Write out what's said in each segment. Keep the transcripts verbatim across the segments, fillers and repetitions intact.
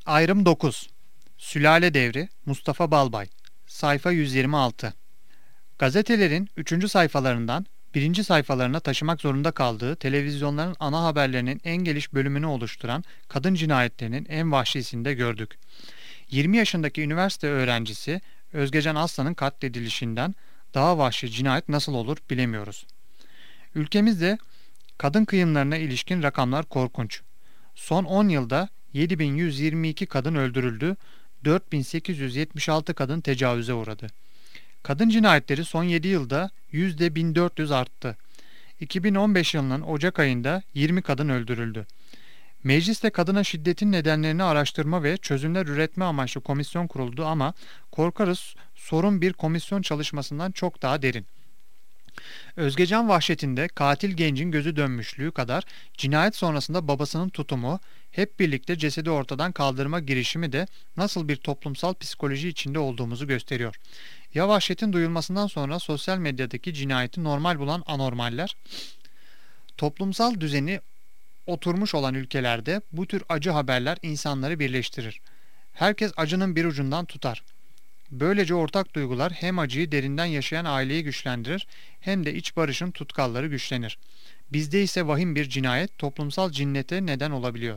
Ayrım dokuz. Sülale Devri, Mustafa Balbay. Sayfa yüz yirmi altı. Gazetelerin üçüncü sayfalarından birinci sayfalarına taşımak zorunda kaldığı televizyonların ana haberlerinin en geniş bölümünü oluşturan kadın cinayetlerinin en vahşisini de gördük. yirmi yaşındaki üniversite öğrencisi Özgecan Aslan'ın katledilişinden daha vahşi cinayet nasıl olur bilemiyoruz. Ülkemizde kadın kıyımlarına ilişkin rakamlar korkunç. Son on yılda yedi bin yüz yirmi iki kadın öldürüldü, dört bin sekiz yüz yetmiş altı kadın tecavüze uğradı. Kadın cinayetleri son yedi yılda yüzde bin dört yüz arttı. iki bin on beş yılının Ocak ayında yirmi kadın öldürüldü. Mecliste kadına şiddetin nedenlerini araştırma ve çözümler üretme amaçlı komisyon kuruldu ama korkarız sorun bir komisyon çalışmasından çok daha derin. Özgecan vahşetinde katil gencin gözü dönmüşlüğü kadar cinayet sonrasında babasının tutumu, hep birlikte cesedi ortadan kaldırma girişimi de nasıl bir toplumsal psikoloji içinde olduğumuzu gösteriyor. Ya vahşetin duyulmasından sonra sosyal medyadaki cinayeti normal bulan anormaller, toplumsal düzeni oturmuş olan ülkelerde bu tür acı haberler insanları birleştirir. Herkes acının bir ucundan tutar. Böylece ortak duygular hem acıyı derinden yaşayan aileyi güçlendirir hem de iç barışın tutkalları güçlenir. Bizde ise vahim bir cinayet toplumsal cinnete neden olabiliyor.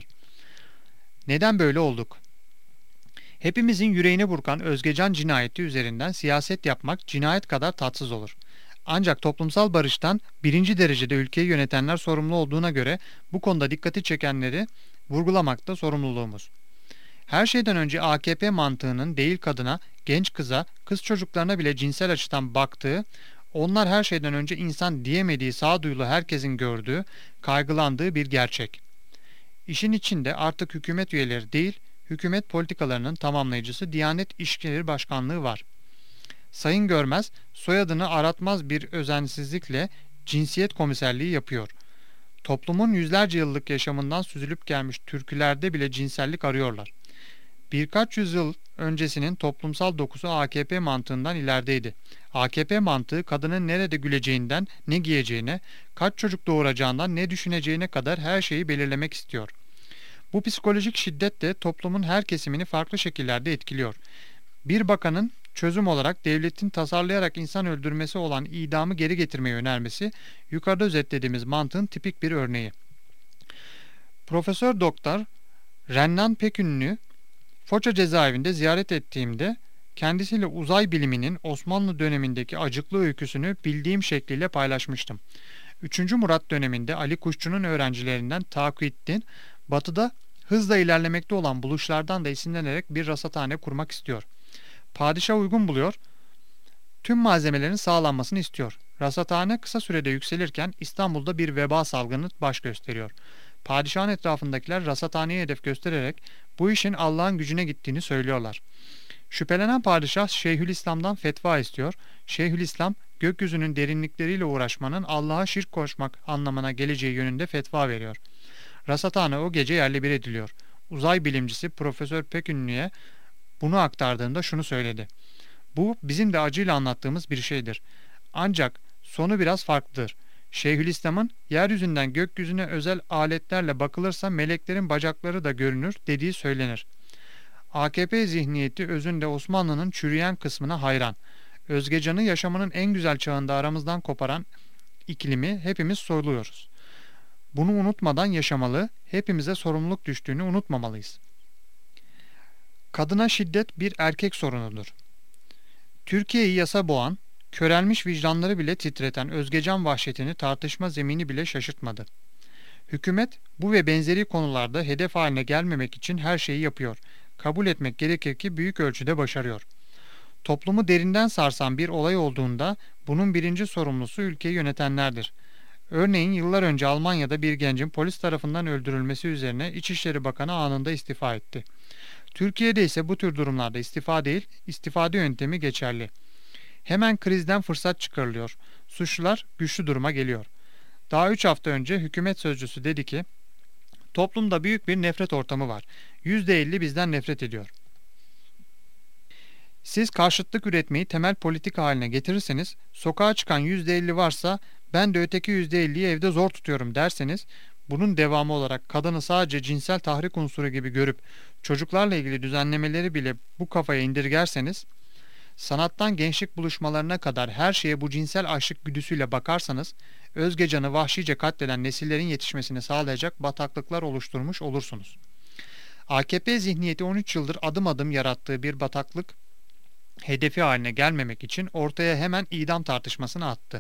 Neden böyle olduk? Hepimizin yüreğine burkan Özgecan cinayeti üzerinden siyaset yapmak cinayet kadar tatsız olur. Ancak toplumsal barıştan birinci derecede ülkeyi yönetenler sorumlu olduğuna göre bu konuda dikkati çekenleri vurgulamakta sorumluluğumuz. Her şeyden önce A K P mantığının değil kadına, genç kıza, kız çocuklarına bile cinsel açıdan baktığı, onlar her şeyden önce insan diyemediği sağduyulu herkesin gördüğü, kaygılandığı bir gerçek. İşin içinde artık hükümet üyeleri değil, hükümet politikalarının tamamlayıcısı Diyanet İşleri Başkanlığı var. Sayın Görmez, soyadını aratmaz bir özensizlikle cinsiyet komiserliği yapıyor. Toplumun yüzlerce yıllık yaşamından süzülüp gelmiş türkülerde bile cinsellik arıyorlar. Birkaç yüzyıl öncesinin toplumsal dokusu A K P mantığından ilerideydi. A K P mantığı kadının nerede güleceğinden ne giyeceğine, kaç çocuk doğuracağından ne düşüneceğine kadar her şeyi belirlemek istiyor. Bu psikolojik şiddet de toplumun her kesimini farklı şekillerde etkiliyor. Bir bakanın çözüm olarak devletin tasarlayarak insan öldürmesi olan idamı geri getirmeyi önermesi, yukarıda özetlediğimiz mantığın tipik bir örneği. Profesör Doktor Rennan Pekünlü Foça cezaevinde ziyaret ettiğimde kendisiyle uzay biliminin Osmanlı dönemindeki acıklı öyküsünü bildiğim şekliyle paylaşmıştım. üçüncü Murat döneminde Ali Kuşçu'nun öğrencilerinden Takiyüddin, batıda hızla ilerlemekte olan buluşlardan da esinlenerek bir rasathane kurmak istiyor. Padişah uygun buluyor, tüm malzemelerin sağlanmasını istiyor. Rasathane kısa sürede yükselirken İstanbul'da bir veba salgını baş gösteriyor. Padişahın etrafındakiler rasathaneye hedef göstererek bu işin Allah'ın gücüne gittiğini söylüyorlar. Şüphelenen padişah Şeyhülislam'dan fetva istiyor. Şeyhülislam gökyüzünün derinlikleriyle uğraşmanın Allah'a şirk koşmak anlamına geleceği yönünde fetva veriyor. Rasathane o gece yerle bir ediliyor. Uzay bilimcisi Profesör Pekünlü'ye bunu aktardığında şunu söyledi. Bu bizim de acıyla anlattığımız bir şeydir. Ancak sonu biraz farklıdır. Şeyhülislam'ın yeryüzünden gökyüzüne özel aletlerle bakılırsa meleklerin bacakları da görünür dediği söylenir. A K P zihniyeti özünde Osmanlı'nın çürüyen kısmına hayran. Özgecan'ı yaşamının en güzel çağında aramızdan koparan iklimi hepimiz soluyoruz. Bunu unutmadan yaşamalı, hepimize sorumluluk düştüğünü unutmamalıyız. Kadına şiddet bir erkek sorunudur. Türkiye'yi yasa boğan, körelmiş vicdanları bile titreten Özgecan vahşetini tartışma zemini bile şaşırtmadı. Hükümet bu ve benzeri konularda hedef haline gelmemek için her şeyi yapıyor. Kabul etmek gerekir ki büyük ölçüde başarıyor. Toplumu derinden sarsan bir olay olduğunda bunun birinci sorumlusu ülkeyi yönetenlerdir. Örneğin yıllar önce Almanya'da bir gencin polis tarafından öldürülmesi üzerine İçişleri Bakanı anında istifa etti. Türkiye'de ise bu tür durumlarda istifa değil, istifade yöntemi geçerli. Hemen krizden fırsat çıkarılıyor. Suçlular güçlü duruma geliyor. Daha üç hafta önce hükümet sözcüsü dedi ki, toplumda büyük bir nefret ortamı var. yüzde elli bizden nefret ediyor. Siz karşıtlık üretmeyi temel politika haline getirirseniz, sokağa çıkan yüzde elli varsa ben de öteki yüzde elliyi evde zor tutuyorum derseniz, bunun devamı olarak kadını sadece cinsel tahrik unsuru gibi görüp çocuklarla ilgili düzenlemeleri bile bu kafaya indirgerseniz, sanattan gençlik buluşmalarına kadar her şeye bu cinsel açlık güdüsüyle bakarsanız, Özgecan'ı vahşice katleden nesillerin yetişmesini sağlayacak bataklıklar oluşturmuş olursunuz. A K P zihniyeti on üç yıldır adım adım yarattığı bir bataklık hedefi haline gelmemek için ortaya hemen idam tartışmasını attı.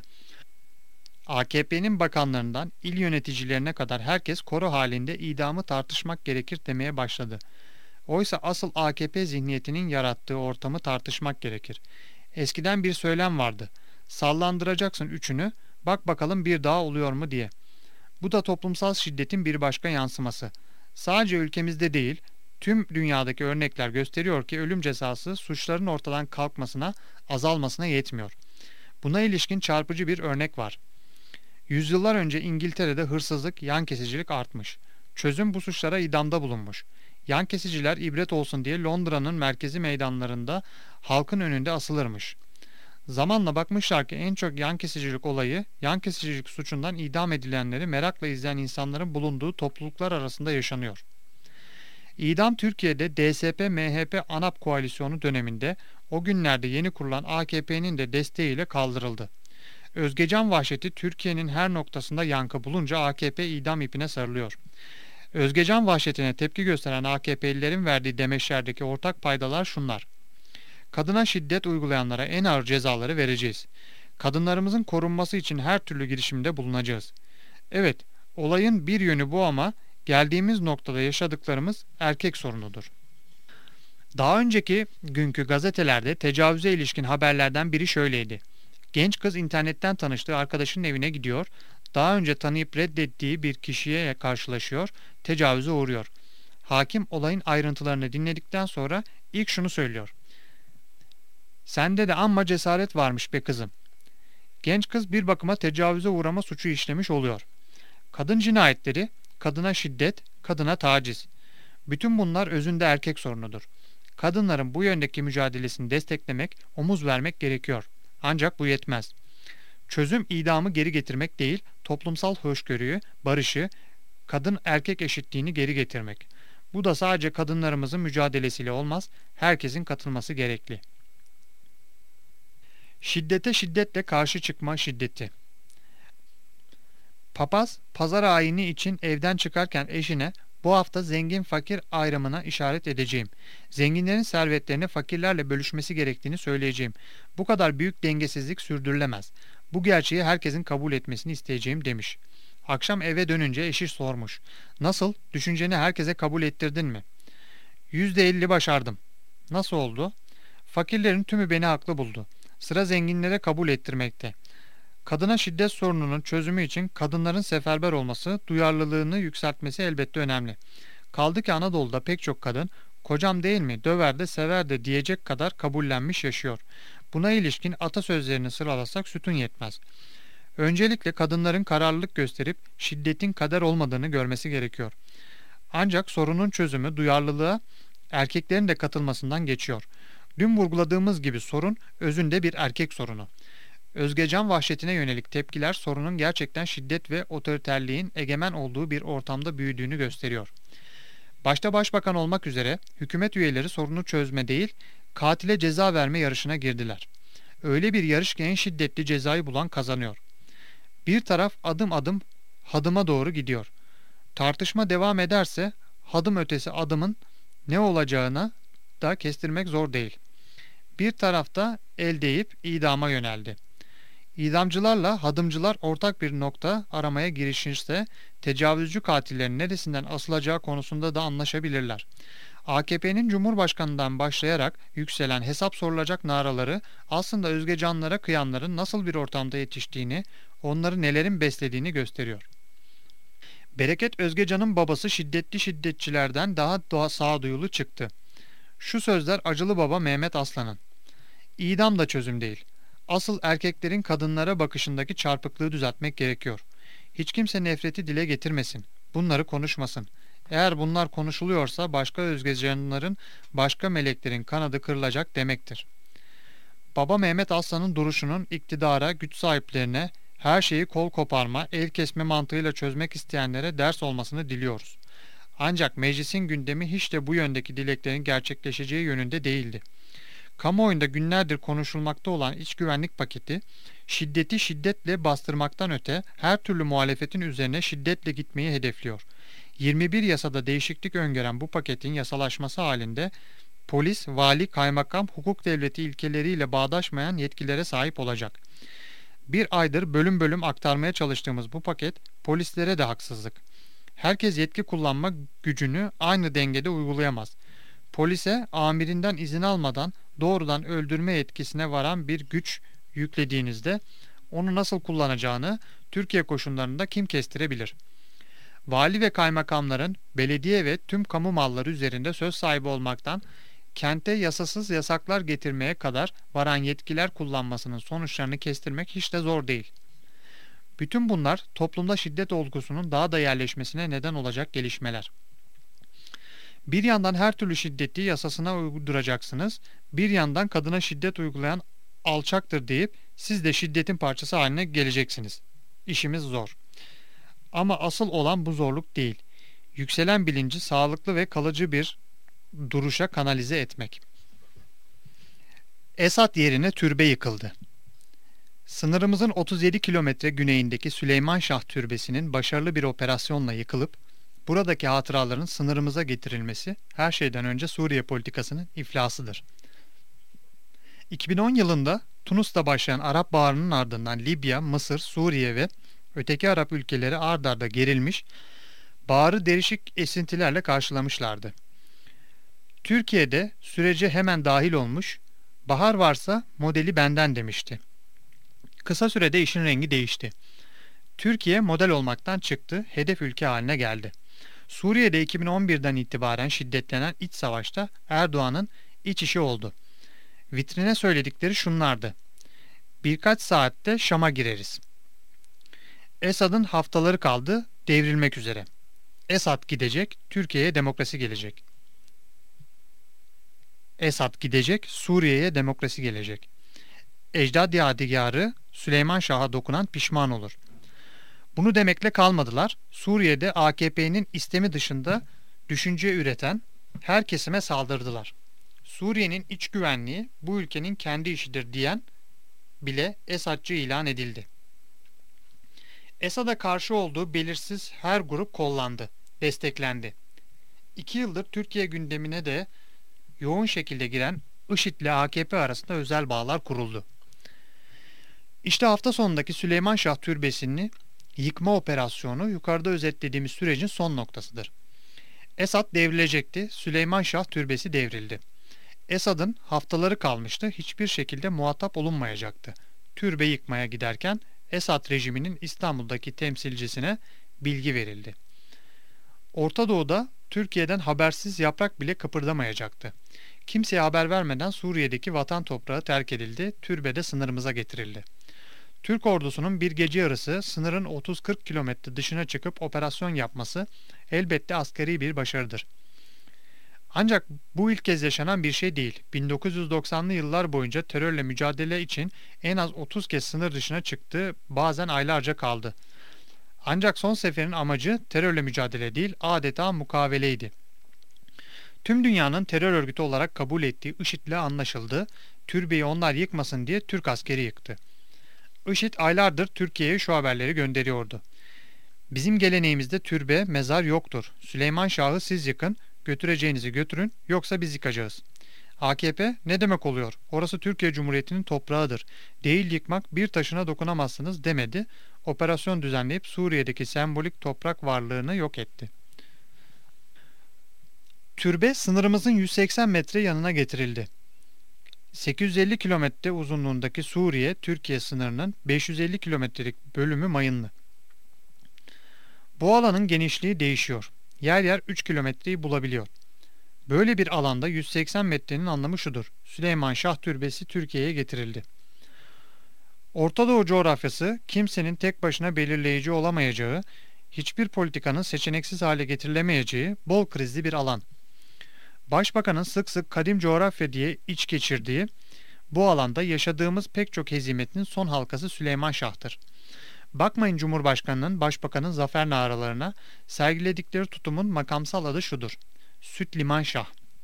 A K P'nin bakanlarından il yöneticilerine kadar herkes koro halinde idamı tartışmak gerekir demeye başladı. Oysa asıl A K P zihniyetinin yarattığı ortamı tartışmak gerekir. Eskiden bir söylem vardı. Sallandıracaksın üçünü, bak bakalım bir daha oluyor mu diye. Bu da toplumsal şiddetin bir başka yansıması. Sadece ülkemizde değil, tüm dünyadaki örnekler gösteriyor ki ölüm cezası suçların ortadan kalkmasına, azalmasına yetmiyor. Buna ilişkin çarpıcı bir örnek var. Yüzyıllar önce İngiltere'de hırsızlık, yan kesicilik artmış. Çözüm bu suçlara idamda bulunmuş. Yan kesiciler ibret olsun diye Londra'nın merkezi meydanlarında halkın önünde asılırmış. Zamanla bakmışlar ki en çok yan kesicilik olayı, yan kesicilik suçundan idam edilenleri merakla izleyen insanların bulunduğu topluluklar arasında yaşanıyor. İdam Türkiye'de D S P M H P ANAP koalisyonu döneminde o günlerde yeni kurulan A K P'nin de desteğiyle kaldırıldı. Özgecan vahşeti Türkiye'nin her noktasında yankı bulunca A K P idam ipine sarılıyor. Özgecan vahşetine tepki gösteren A K P'lilerin verdiği demeçlerdeki ortak paydalar şunlar. Kadına şiddet uygulayanlara en ağır cezaları vereceğiz. Kadınlarımızın korunması için her türlü girişimde bulunacağız. Evet, olayın bir yönü bu ama geldiğimiz noktada yaşadıklarımız erkek sorunudur. Daha önceki günkü gazetelerde tecavüze ilişkin haberlerden biri şöyleydi. Genç kız internetten tanıştığı arkadaşının evine gidiyor, daha önce tanıyıp reddettiği bir kişiye karşılaşıyor, tecavüze uğruyor. Hakim olayın ayrıntılarını dinledikten sonra ilk şunu söylüyor. Sende de amma cesaret varmış be kızım. Genç kız bir bakıma tecavüze uğrama suçu işlemiş oluyor. Kadın cinayetleri, kadına şiddet, kadına taciz. Bütün bunlar özünde erkek sorunudur. Kadınların bu yöndeki mücadelesini desteklemek, omuz vermek gerekiyor. Ancak bu yetmez. Çözüm idamı geri getirmek değil, toplumsal hoşgörüyü, barışı, kadın erkek eşitliğini geri getirmek. Bu da sadece kadınlarımızın mücadelesiyle olmaz, herkesin katılması gerekli. Şiddete şiddetle karşı çıkma şiddeti. Papaz, pazar ayini için evden çıkarken eşine bu hafta zengin fakir ayrımına işaret edeceğim. Zenginlerin servetlerini fakirlerle bölüşmesi gerektiğini söyleyeceğim. Bu kadar büyük dengesizlik sürdürülemez. Bu gerçeği herkesin kabul etmesini isteyeceğim demiş. Akşam eve dönünce eşi sormuş. Nasıl? Düşünceni herkese kabul ettirdin mi? Yüzde elli başardım. Nasıl oldu? Fakirlerin tümü beni haklı buldu. Sıra zenginlere kabul ettirmekte. Kadına şiddet sorununun çözümü için kadınların seferber olması, duyarlılığını yükseltmesi elbette önemli. Kaldı ki Anadolu'da pek çok kadın, kocam değil mi, döver de sever de diyecek kadar kabullenmiş yaşıyor. Buna ilişkin atasözlerini sıralasak sütun yetmez. Öncelikle kadınların kararlılık gösterip şiddetin kader olmadığını görmesi gerekiyor. Ancak sorunun çözümü duyarlılığa erkeklerin de katılmasından geçiyor. Dün vurguladığımız gibi sorun özünde bir erkek sorunu. Özgecan vahşetine yönelik tepkiler sorunun gerçekten şiddet ve otoriterliğin egemen olduğu bir ortamda büyüdüğünü gösteriyor. Başta başbakan olmak üzere hükümet üyeleri sorunu çözme değil, katile ceza verme yarışına girdiler. Öyle bir yarış ki en şiddetli cezayı bulan kazanıyor. Bir taraf adım adım hadıma doğru gidiyor. Tartışma devam ederse hadım ötesi adımın ne olacağına da kestirmek zor değil. Bir tarafta el değip idama yöneldi. İdamcılarla hadımcılar ortak bir nokta aramaya girişirse tecavüzcü katillerin neresinden asılacağı konusunda da anlaşabilirler. A K P'nin Cumhurbaşkanı'ndan başlayarak yükselen hesap sorulacak naraları aslında Özgecanlara kıyanların nasıl bir ortamda yetiştiğini, onları nelerin beslediğini gösteriyor. Bereket Özgecan'ın babası şiddetli şiddetçilerden daha, daha sağduyulu çıktı. Şu sözler acılı baba Mehmet Aslan'ın. İdam da çözüm değil. Asıl erkeklerin kadınlara bakışındaki çarpıklığı düzeltmek gerekiyor. Hiç kimse nefreti dile getirmesin. Bunları konuşmasın. Eğer bunlar konuşuluyorsa başka Özgecanların, başka meleklerin kanadı kırılacak demektir. Baba Mehmet Aslan'ın duruşunun iktidara, güç sahiplerine Her şeyi kol koparma, el kesme mantığıyla çözmek isteyenlere ders olmasını diliyoruz. Ancak meclisin gündemi hiç de bu yöndeki dileklerin gerçekleşeceği yönünde değildi. Kamuoyunda günlerdir konuşulmakta olan iç güvenlik paketi, şiddeti şiddetle bastırmaktan öte her türlü muhalefetin üzerine şiddetle gitmeyi hedefliyor. yirmi bir yasada değişiklik öngören bu paketin yasalaşması halinde polis, vali, kaymakam hukuk devleti ilkeleriyle bağdaşmayan yetkilere sahip olacak. Bir aydır bölüm bölüm aktarmaya çalıştığımız bu paket polislere de haksızlık. Herkes yetki kullanma gücünü aynı dengede uygulayamaz. Polise amirinden izin almadan doğrudan öldürme yetkisine varan bir güç yüklediğinizde onu nasıl kullanacağını Türkiye koşullarında kim kestirebilir? Vali ve kaymakamların belediye ve tüm kamu malları üzerinde söz sahibi olmaktan kente yasasız yasaklar getirmeye kadar varan yetkiler kullanmasının sonuçlarını kestirmek hiç de zor değil. Bütün bunlar toplumda şiddet olgusunun daha da yerleşmesine neden olacak gelişmeler. Bir yandan her türlü şiddeti yasasına uyduracaksınız, bir yandan kadına şiddet uygulayan alçaktır deyip siz de şiddetin parçası haline geleceksiniz. İşimiz zor. Ama asıl olan bu zorluk değil. Yükselen bilinci sağlıklı ve kalıcı bir duruşa kanalize etmek. Esad yerine türbe yıkıldı. Sınırımızın otuz yedi kilometre güneyindeki Süleymanşah Türbesi'nin başarılı bir operasyonla yıkılıp buradaki hatıraların sınırımıza getirilmesi her şeyden önce Suriye politikasının iflasıdır. iki bin on yılında Tunus'ta başlayan Arap Baharı'nın ardından Libya, Mısır, Suriye ve öteki Arap ülkeleri ard arda gerilmiş, baharı değişik esintilerle karşılamışlardı. Türkiye'de sürece hemen dahil olmuş, bahar varsa modeli benden demişti. Kısa sürede işin rengi değişti. Türkiye model olmaktan çıktı, hedef ülke haline geldi. Suriye'de iki bin on birden itibaren şiddetlenen iç savaşta Erdoğan'ın iç işi oldu. Vitrine söyledikleri şunlardı: birkaç saatte Şam'a gireriz. Esad'ın haftaları kaldı, devrilmek üzere. Esad gidecek, Türkiye'ye demokrasi gelecek. Esad gidecek, Suriye'ye demokrasi gelecek. Ecdad yadigarı Süleyman Şah'a dokunan pişman olur. Bunu demekle kalmadılar. Suriye'de A K P'nin istemi dışında düşünce üreten her kesime saldırdılar. Suriye'nin iç güvenliği bu ülkenin kendi işidir diyen bile Esadçı ilan edildi. Esad'a karşı olduğu belirsiz her grup kollandı, desteklendi. İki yıldır Türkiye gündemine de yoğun şekilde giren IŞİD ile A K P arasında özel bağlar kuruldu. İşte hafta sonundaki Süleymanşah Türbesi'ni yıkma operasyonu yukarıda özetlediğimiz sürecin son noktasıdır. Esad devrilecekti, Süleymanşah Türbesi devrildi. Esad'ın haftaları kalmıştı, hiçbir şekilde muhatap olunmayacaktı. Türbe yıkmaya giderken Esad rejiminin İstanbul'daki temsilcisine bilgi verildi. Orta Doğu'da Türkiye'den habersiz yaprak bile kıpırdamayacaktı. Kimseye haber vermeden Suriye'deki vatan toprağı terk edildi, türbe de sınırımıza getirildi. Türk ordusunun bir gece yarısı sınırın otuz kırk kilometre dışına çıkıp operasyon yapması elbette askeri bir başarıdır. Ancak bu ilk kez yaşanan bir şey değil. bin dokuz yüz doksanlı yıllar boyunca terörle mücadele için en az otuz kez sınır dışına çıktı, bazen aylarca kaldı. Ancak son seferin amacı terörle mücadele değil, adeta mukaveleydi. Tüm dünyanın terör örgütü olarak kabul ettiği IŞİD'le anlaşıldı, türbeyi onlar yıkmasın diye Türk askeri yıktı. IŞİD aylardır Türkiye'ye şu haberleri gönderiyordu: bizim geleneğimizde türbe, mezar yoktur. Süleyman Şah'ı siz yıkın, götüreceğinizi götürün, yoksa biz yıkacağız. A K P ne demek oluyor? Orası Türkiye Cumhuriyeti'nin toprağıdır. Değil yıkmak, bir taşına dokunamazsınız demedi. Operasyon düzenleyip Suriye'deki sembolik toprak varlığını yok etti. Türbe sınırımızın yüz seksen metre yanına getirildi. sekiz yüz elli kilometre uzunluğundaki Suriye-Türkiye sınırının beş yüz elli kilometrelik bölümü mayınlı. Bu alanın genişliği değişiyor. Yer yer üç kilometreyi bulabiliyor. Böyle bir alanda yüz seksen metrenin anlamı şudur: Süleyman Şah Türbesi Türkiye'ye getirildi. Orta Doğu coğrafyası kimsenin tek başına belirleyici olamayacağı, hiçbir politikanın seçeneksiz hale getirilemeyeceği bol krizli bir alan. Başbakanın sık sık kadim coğrafya diye iç geçirdiği bu alanda yaşadığımız pek çok hezimetin son halkası Süleyman Şah'tır. Bakmayın Cumhurbaşkanı'nın, Başbakan'ın zafer naralarına, sergiledikleri tutumun makamsal adı şudur: Süt liman şah.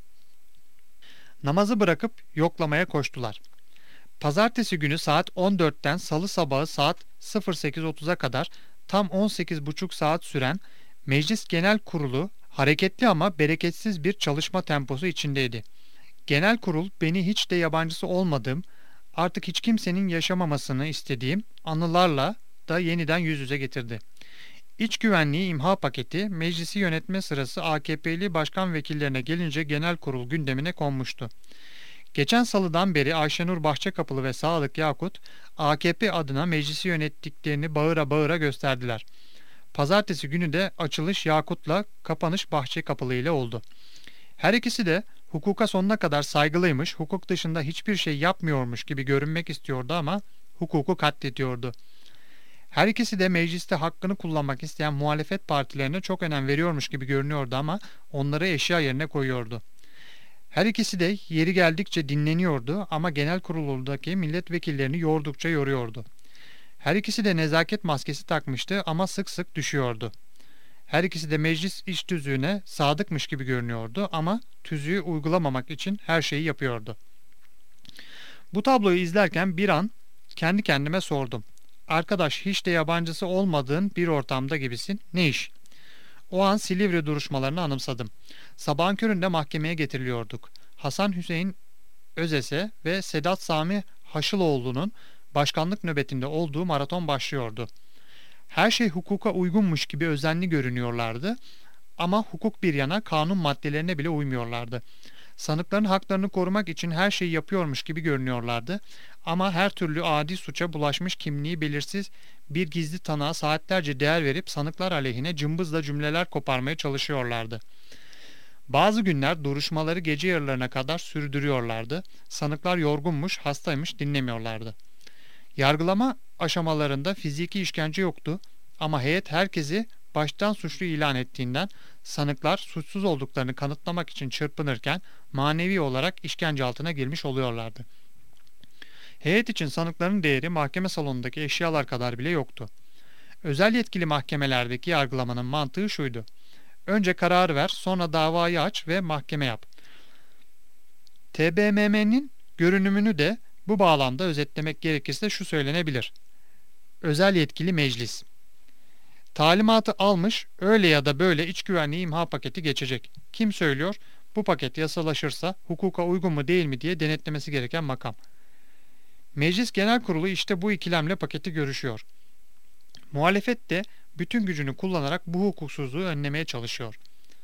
Namazı bırakıp yoklamaya koştular. Pazartesi günü saat on dörtten salı sabahı saat sekiz otuza kadar tam on sekiz buçuk saat süren Meclis Genel Kurulu hareketli ama bereketsiz bir çalışma temposu içindeydi. Genel kurul beni hiç de yabancısı olmadığım, artık hiç kimsenin yaşamamasını istediğim anılarla da yeniden yüz yüze getirdi. İç güvenliği imha paketi meclisi yönetme sırası A K P'li başkan vekillerine gelince genel kurul gündemine konmuştu. Geçen salıdan beri Ayşenur Bahçekapılı ve Sadık Yakut A K P adına meclisi yönettiklerini bağıra bağıra gösterdiler. Pazartesi günü de açılış Yakut'la, kapanış Bahçekapılı ile oldu. Her ikisi de hukuka sonuna kadar saygılıymış, hukuk dışında hiçbir şey yapmıyormuş gibi görünmek istiyordu ama hukuku katlediyordu. Her ikisi de mecliste hakkını kullanmak isteyen muhalefet partilerine çok önem veriyormuş gibi görünüyordu ama onları eşya yerine koyuyordu. Her ikisi de yeri geldikçe dinleniyordu ama genel kurulundaki milletvekillerini yordukça yoruyordu. Her ikisi de nezaket maskesi takmıştı ama sık sık düşüyordu. Her ikisi de meclis iç tüzüğüne sadıkmış gibi görünüyordu ama tüzüğü uygulamamak için her şeyi yapıyordu. Bu tabloyu izlerken bir an kendi kendime sordum. Arkadaş, hiç de yabancısı olmadığın bir ortamda gibisin. Ne iş? O an Silivri duruşmalarını anımsadım. Sabahın köründe mahkemeye getiriliyorduk. Hasan Hüseyin Özese ve Sedat Sami Haşıloğlu'nun başkanlık nöbetinde olduğu maraton başlıyordu. Her şey hukuka uygunmuş gibi özenli görünüyorlardı ama hukuk bir yana kanun maddelerine bile uymuyorlardı. Sanıkların haklarını korumak için her şeyi yapıyormuş gibi görünüyorlardı ama her türlü adi suça bulaşmış, kimliği belirsiz bir gizli tanığa saatlerce değer verip sanıklar aleyhine cımbızla cümleler koparmaya çalışıyorlardı. Bazı günler duruşmaları gece yarılarına kadar sürdürüyorlardı. Sanıklar yorgunmuş, hastaymış, dinlemiyorlardı. Yargılama aşamalarında fiziki işkence yoktu ama heyet herkesi baştan suçlu ilan ettiğinden sanıklar suçsuz olduklarını kanıtlamak için çırpınırken manevi olarak işkence altına girmiş oluyorlardı. Heyet için sanıkların değeri mahkeme salonundaki eşyalar kadar bile yoktu. Özel yetkili mahkemelerdeki yargılamanın mantığı şuydu: önce karar ver, sonra davayı aç ve mahkeme yap. T B M M'nin görünümünü de bu bağlamda özetlemek gerekirse şu söylenebilir: özel yetkili meclis. Talimatı almış, öyle ya da böyle iç güvenliği imha paketi geçecek. Kim söylüyor? Bu paket yasalaşırsa hukuka uygun mu değil mi diye denetlemesi gereken makam. Meclis Genel Kurulu işte bu ikilemle paketi görüşüyor. Muhalefet de bütün gücünü kullanarak bu hukuksuzluğu önlemeye çalışıyor.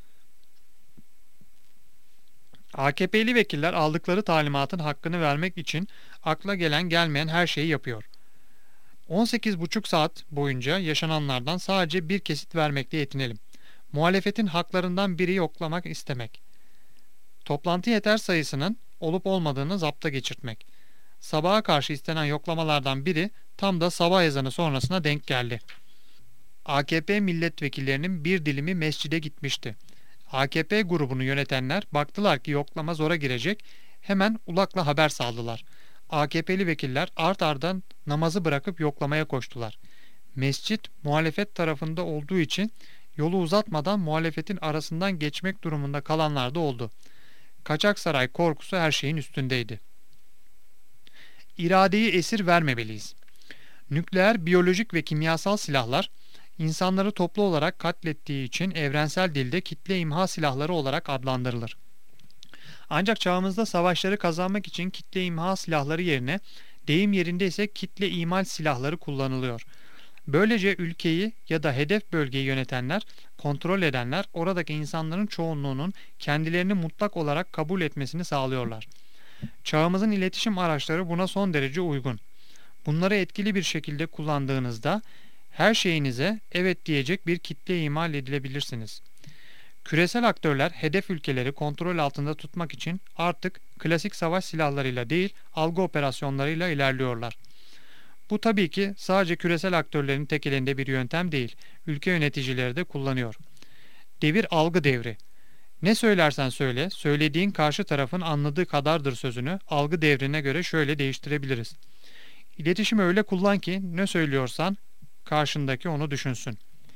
A K P'li vekiller aldıkları talimatın hakkını vermek için akla gelen gelmeyen her şeyi yapıyor. on sekiz buçuk saat boyunca yaşananlardan sadece bir kesit vermekle yetinelim. Muhalefetin haklarından biri yoklamak istemek. Toplantı yeter sayısının olup olmadığını zapta geçirtmek. Sabaha karşı istenen yoklamalardan biri tam da sabah ezanı sonrasına denk geldi. A K P milletvekillerinin bir dilimi mescide gitmişti. A K P grubunu yönetenler baktılar ki yoklama zora girecek, hemen ulakla haber saldılar. A K P'li vekiller art ardan namazı bırakıp yoklamaya koştular. Mescit muhalefet tarafında olduğu için yolu uzatmadan muhalefetin arasından geçmek durumunda kalanlar da oldu. Kaçaksaray korkusu her şeyin üstündeydi. İradeyi esir vermemeliyiz. Nükleer, biyolojik ve kimyasal silahlar insanları toplu olarak katlettiği için evrensel dilde kitle imha silahları olarak adlandırılır. Ancak çağımızda savaşları kazanmak için kitle imha silahları yerine deyim yerinde ise kitle imal silahları kullanılıyor. Böylece ülkeyi ya da hedef bölgeyi yönetenler, kontrol edenler oradaki insanların çoğunluğunun kendilerini mutlak olarak kabul etmesini sağlıyorlar. Çağımızın iletişim araçları buna son derece uygun. Bunları etkili bir şekilde kullandığınızda her şeyinize evet diyecek bir kitle imal edilebilirsiniz. Küresel aktörler hedef ülkeleri kontrol altında tutmak için artık klasik savaş silahlarıyla değil, algı operasyonlarıyla ilerliyorlar. Bu tabii ki sadece küresel aktörlerin tek elinde bir yöntem değil, ülke yöneticileri de kullanıyor. Devir algı devri. Ne söylersen söyle, söylediğin karşı tarafın anladığı kadardır sözünü algı devrine göre şöyle değiştirebiliriz. İletişimi öyle kullan ki ne söylüyorsan karşındaki onu düşünsün.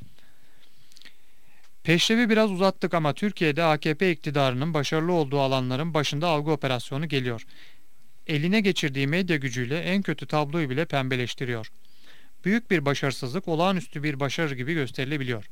Peşrevi biraz uzattık ama Türkiye'de A K P iktidarının başarılı olduğu alanların başında algı operasyonu geliyor. Eline geçirdiği medya gücüyle en kötü tabloyu bile pembeleştiriyor. Büyük bir başarısızlık olağanüstü bir başarı gibi gösterilebiliyor.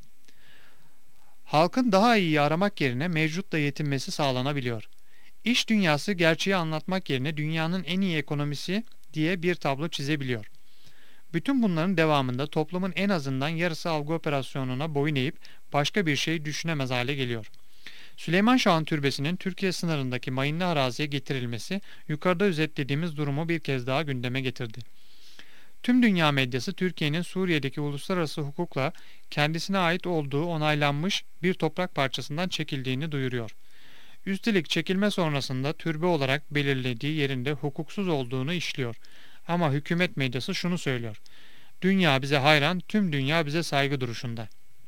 Halkın daha iyiyi aramak yerine mevcutla yetinmesi sağlanabiliyor. İş dünyası gerçeği anlatmak yerine dünyanın en iyi ekonomisi diye bir tablo çizebiliyor. Bütün bunların devamında toplumun en azından yarısı algı operasyonuna boyun eğip başka bir şey düşünemez hale geliyor. Süleyman Şah'ın türbesinin Türkiye sınırındaki mayınlı araziye getirilmesi yukarıda özetlediğimiz durumu bir kez daha gündeme getirdi. Tüm dünya medyası Türkiye'nin Suriye'deki uluslararası hukukla kendisine ait olduğu onaylanmış bir toprak parçasından çekildiğini duyuruyor. Üstelik çekilme sonrasında türbe olarak belirlediği yerinde hukuksuz olduğunu işliyor. Ama hükümet medyası şunu söylüyor: dünya bize hayran, tüm dünya bize saygı duruşunda.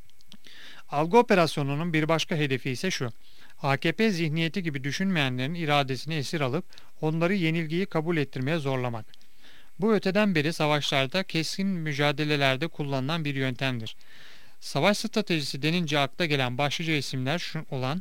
Algı operasyonunun bir başka hedefi ise şu: A K P zihniyeti gibi düşünmeyenlerin iradesini esir alıp onları yenilgiyi kabul ettirmeye zorlamak. Bu öteden beri savaşlarda, keskin mücadelelerde kullanılan bir yöntemdir. Savaş stratejisi denince akla gelen başlıca isimler şu olan,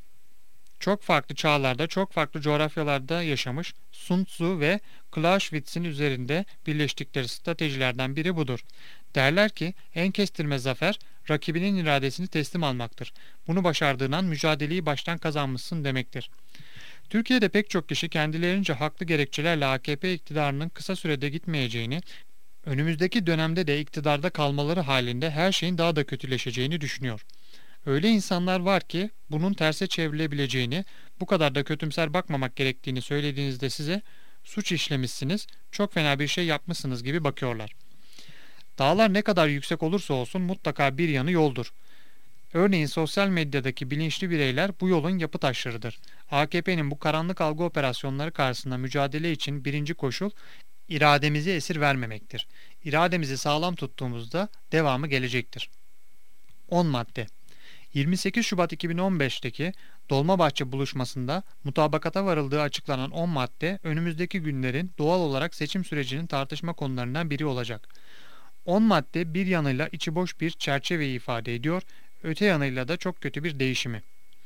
çok farklı çağlarda, çok farklı coğrafyalarda yaşamış Sun Tzu ve Clausewitz'in üzerinde birleştikleri stratejilerden biri budur. Derler ki en kestirme zafer rakibinin iradesini teslim almaktır. Bunu başardığın an mücadeleyi baştan kazanmışsın demektir. Türkiye'de pek çok kişi kendilerince haklı gerekçelerle A K P iktidarının kısa sürede gitmeyeceğini, önümüzdeki dönemde de iktidarda kalmaları halinde her şeyin daha da kötüleşeceğini düşünüyor. Öyle insanlar var ki bunun terse çevrilebileceğini, bu kadar da kötümser bakmamak gerektiğini söylediğinizde size suç işlemişsiniz, çok fena bir şey yapmışsınız gibi bakıyorlar. Dağlar ne kadar yüksek olursa olsun mutlaka bir yanı yoldur. Örneğin sosyal medyadaki bilinçli bireyler bu yolun yapı taşlarıdır. A K P'nin bu karanlık algı operasyonları karşısında mücadele için birinci koşul irademizi esir vermemektir. İrademizi sağlam tuttuğumuzda devamı gelecektir. on madde. yirmi sekiz Şubat iki bin on beş'teki Dolmabahçe buluşmasında mutabakata varıldığı açıklanan on madde önümüzdeki günlerin doğal olarak seçim sürecinin tartışma konularından biri olacak. on madde bir yanıyla içi boş bir çerçeveyi ifade ediyor, öte yanıyla da çok kötü bir değişimi.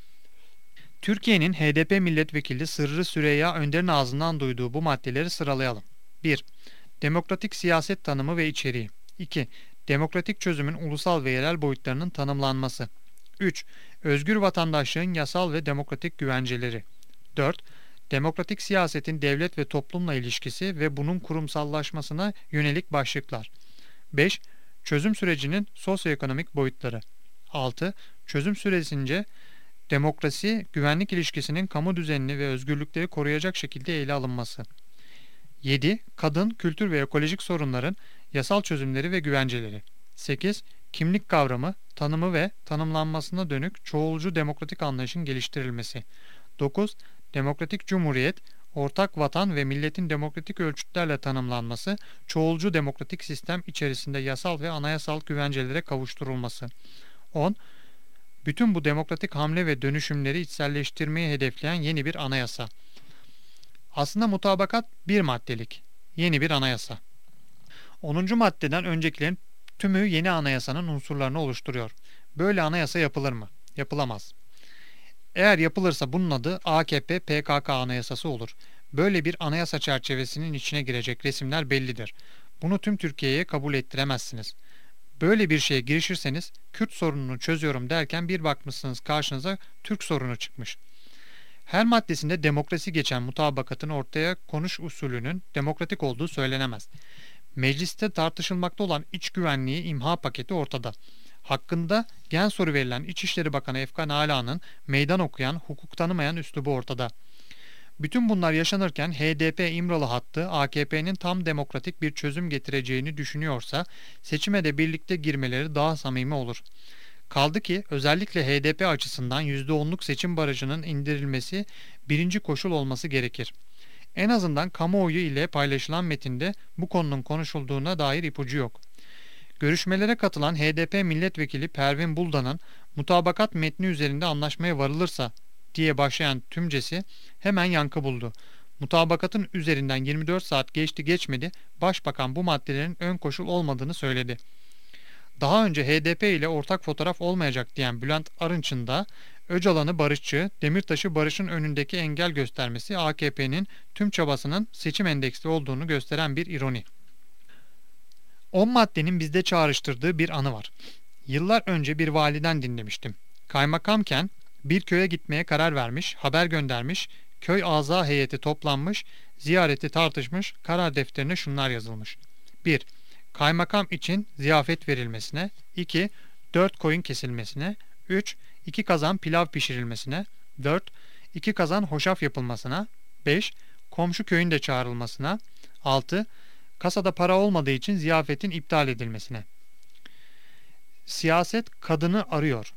Türkiye'nin H D P milletvekili Sırrı Süreyya Önder'in ağzından duyduğu bu maddeleri sıralayalım. bir. Demokratik siyaset tanımı ve içeriği. iki. Demokratik çözümün ulusal ve yerel boyutlarının tanımlanması. üç. Özgür vatandaşlığın yasal ve demokratik güvenceleri. dört. Demokratik siyasetin devlet ve toplumla ilişkisi ve bunun kurumsallaşmasına yönelik başlıklar. beş. Çözüm sürecinin sosyoekonomik boyutları. altı. Çözüm süresince demokrasi, güvenlik ilişkisinin kamu düzenini ve özgürlükleri koruyacak şekilde ele alınması. yedi. Kadın, kültür ve ekolojik sorunların yasal çözümleri ve güvenceleri. sekiz. Kimlik kavramı, tanımı ve tanımlanmasına dönük çoğulcu demokratik anlayışın geliştirilmesi. dokuz. Demokratik cumhuriyet, ortak vatan ve milletin demokratik ölçütlerle tanımlanması, çoğulcu demokratik sistem içerisinde yasal ve anayasal güvencelere kavuşturulması. on. Bütün bu demokratik hamle ve dönüşümleri içselleştirmeyi hedefleyen yeni bir anayasa. Aslında mutabakat bir maddelik, yeni bir anayasa. onuncu maddeden öncekilerin tümü yeni anayasanın unsurlarını oluşturuyor. Böyle anayasa yapılır mı? Yapılamaz. Eğer yapılırsa bunun adı A K P P K K anayasası olur. Böyle bir anayasa çerçevesinin içine girecek resimler bellidir. Bunu tüm Türkiye'ye kabul ettiremezsiniz. Böyle bir şeye girişirseniz Kürt sorununu çözüyorum derken bir bakmışsınız karşınıza Türk sorunu çıkmış. Her maddesinde demokrasi geçen mutabakatın ortaya konuş usulünün demokratik olduğu söylenemez. Mecliste tartışılmakta olan iç güvenliği imha paketi ortada. Hakkında gen soru verilen İçişleri Bakanı Efkan Ala'nın meydan okuyan, hukuk tanımayan üslubu ortada. Bütün bunlar yaşanırken H D P İmralı hattı A K P'nin tam demokratik bir çözüm getireceğini düşünüyorsa seçime de birlikte girmeleri daha samimi olur. Kaldı ki özellikle H D P açısından yüzde onluk seçim barajının indirilmesi birinci koşul olması gerekir. En azından kamuoyu ile paylaşılan metinde bu konunun konuşulduğuna dair ipucu yok. Görüşmelere katılan H D P milletvekili Pervin Buldan'ın mutabakat metni üzerinde anlaşmaya varılırsa diye başlayan tümcesi hemen yankı buldu. Mutabakatın üzerinden yirmi dört saat geçti geçmedi, Başbakan bu maddelerin ön koşul olmadığını söyledi. Daha önce H D P ile ortak fotoğraf olmayacak diyen Bülent Arınç'ın da Öcalan'ı barışçı, Demirtaş'ı barışın önündeki engel göstermesi A K P'nin tüm çabasının seçim endeksli olduğunu gösteren bir ironi. On maddenin bizde çağrıştırdığı bir anı var. Yıllar önce bir validen dinlemiştim. Kaymakamken bir köye gitmeye karar vermiş, haber göndermiş, köy aza heyeti toplanmış, ziyareti tartışmış, karar defterine şunlar yazılmış. bir. Kaymakam için ziyafet verilmesine, iki. dört koyun kesilmesine, üç. iki kazan pilav pişirilmesine, dört. iki kazan hoşaf yapılmasına, beş. Komşu köyün de çağrılmasına, altı. Kasada para olmadığı için ziyafetin iptal edilmesine. Siyaset kadını arıyor.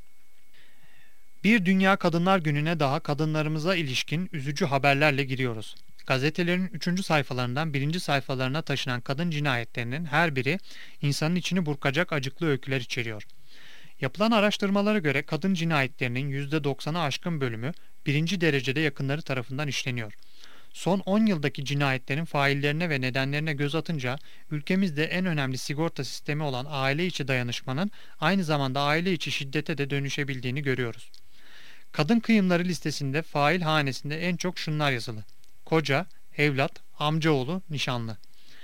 Bir Dünya Kadınlar Günü'ne daha kadınlarımıza ilişkin üzücü haberlerle giriyoruz. Gazetelerin üçüncü sayfalarından birinci sayfalarına taşınan kadın cinayetlerinin her biri insanın içini burkacak acıklı öyküler içeriyor. Yapılan araştırmalara göre kadın cinayetlerinin yüzde doksanı aşkın bölümü birinci derecede yakınları tarafından işleniyor. Son on yıldaki cinayetlerin faillerine ve nedenlerine göz atınca ülkemizde en önemli sigorta sistemi olan aile içi dayanışmanın aynı zamanda aile içi şiddete de dönüşebildiğini görüyoruz. Kadın kıyımları listesinde fail hanesinde en çok şunlar yazılı: koca, evlat, amcaoğlu, nişanlı.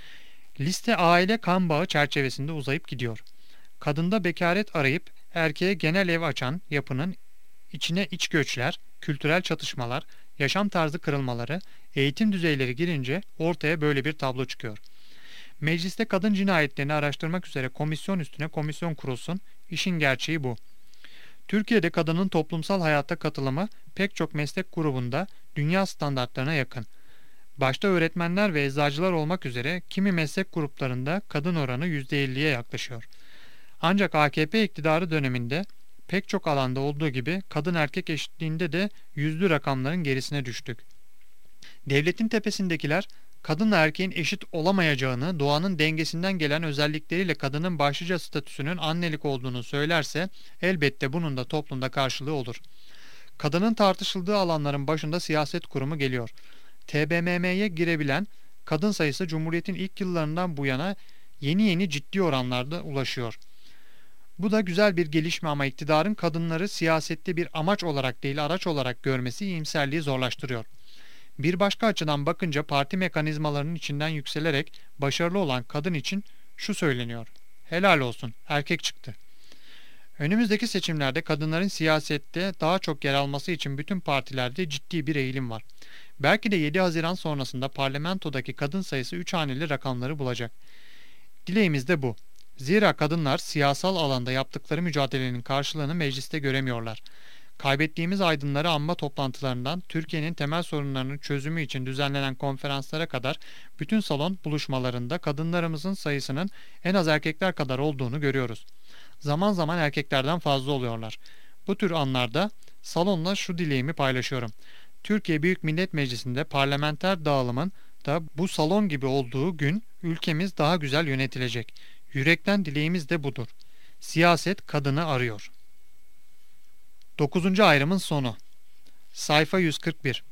Liste aile kan bağı çerçevesinde uzayıp gidiyor. Kadında bekaret arayıp erkeğe genel ev açan yapının içine iç göçler, kültürel çatışmalar, yaşam tarzı kırılmaları, eğitim düzeyleri girince ortaya böyle bir tablo çıkıyor. Mecliste kadın cinayetlerini araştırmak üzere komisyon üstüne komisyon kurulsun, işin gerçeği bu. Türkiye'de kadının toplumsal hayata katılımı pek çok meslek grubunda dünya standartlarına yakın. Başta öğretmenler ve eczacılar olmak üzere kimi meslek gruplarında kadın oranı yüzde elliye yaklaşıyor. Ancak A K P iktidarı döneminde pek çok alanda olduğu gibi kadın erkek eşitliğinde de yüzlü rakamların gerisine düştük. Devletin tepesindekiler kadınla erkeğin eşit olamayacağını, doğanın dengesinden gelen özellikleriyle kadının başlıca statüsünün annelik olduğunu söylerse elbette bunun da toplumda karşılığı olur. Kadının tartışıldığı alanların başında siyaset kurumu geliyor. T B M M'ye girebilen kadın sayısı Cumhuriyet'in ilk yıllarından bu yana yeni yeni ciddi oranlarda ulaşıyor. Bu da güzel bir gelişme ama iktidarın kadınları siyasette bir amaç olarak değil araç olarak görmesi iyimserliği zorlaştırıyor. Bir başka açıdan bakınca parti mekanizmalarının içinden yükselerek başarılı olan kadın için şu söyleniyor: helal olsun, erkek çıktı. Önümüzdeki seçimlerde kadınların siyasette daha çok yer alması için bütün partilerde ciddi bir eğilim var. Belki de yedi Haziran sonrasında parlamentodaki kadın sayısı üç haneli rakamları bulacak. Dileğimiz de bu. Zira kadınlar siyasal alanda yaptıkları mücadelenin karşılığını mecliste göremiyorlar. Kaybettiğimiz aydınları anma toplantılarından Türkiye'nin temel sorunlarının çözümü için düzenlenen konferanslara kadar bütün salon buluşmalarında kadınlarımızın sayısının en az erkekler kadar olduğunu görüyoruz. Zaman zaman erkeklerden fazla oluyorlar. Bu tür anlarda salonla şu dileğimi paylaşıyorum. Türkiye Büyük Millet Meclisi'nde parlamenter dağılımın da bu salon gibi olduğu gün ülkemiz daha güzel yönetilecek. Yürekten dileğimiz de budur. Siyaset kadını arıyor. Dokuzuncu ayrımın sonu. Sayfa yüz kırk bir.